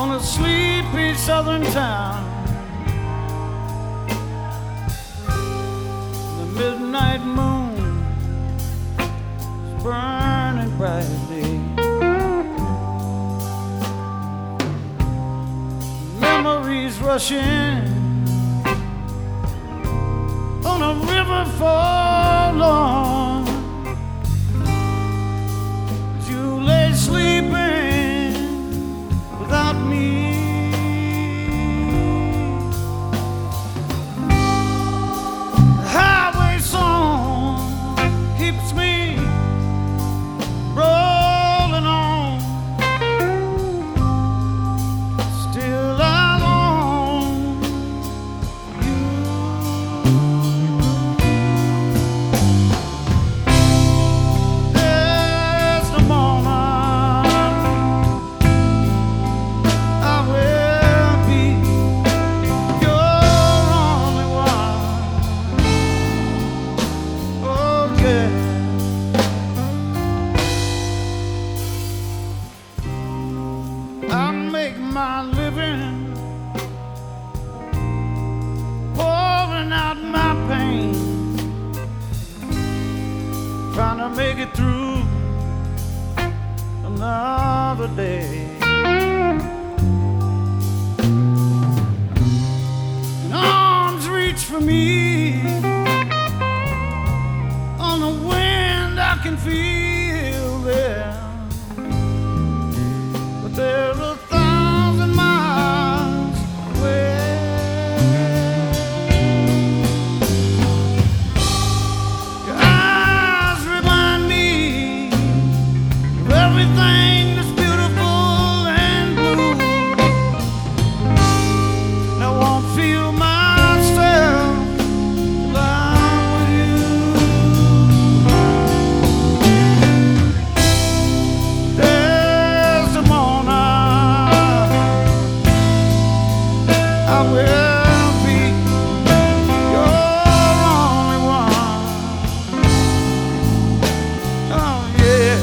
on a sleepy southern town. The midnight moon is burning brightly. Memories rushing on a river forlorn. As you lay sleeping without me, the highway song keeps me rolling on. Still I long for you. There's the moment I will be your only one. Oh yeah. I make my living pouring out my pain, trying to make it through another day. And arms reach for me on the wind, I can feel them. But they're 1,000 miles away. Your eyes remind me of everything that's beautiful and blue. And I won't feel myself till I'm with you. There's the moment I will be your only one. Oh yeah.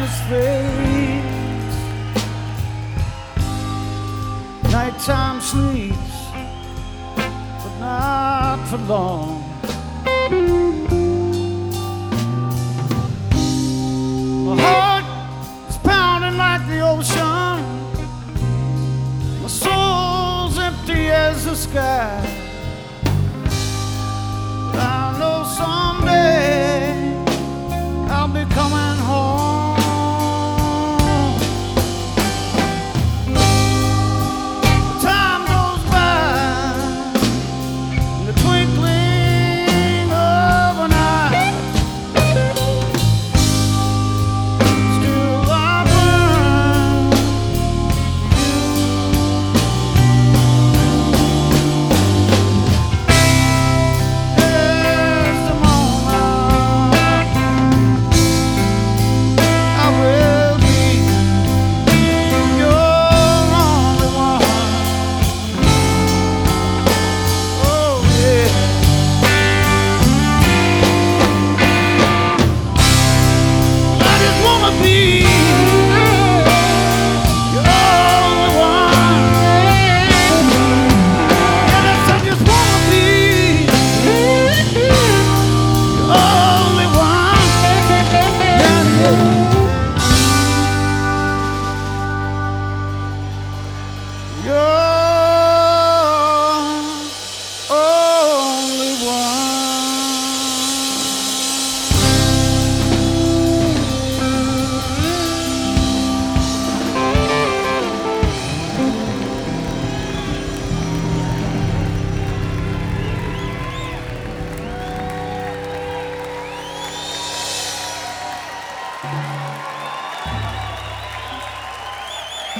darkness fades, nighttime sleeps, but not for long. My heart is pounding like the ocean, my soul's empty as the sky. But I know someday I'll be coming home. Time goes by in the twinkling of an eye. Still I burn as the moment I will be your only one. Oh yeah, I just wanna be your only one. Yes, I just wanna be your only one. Yeah, You're only one.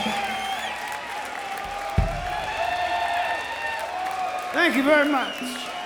Thank you very much.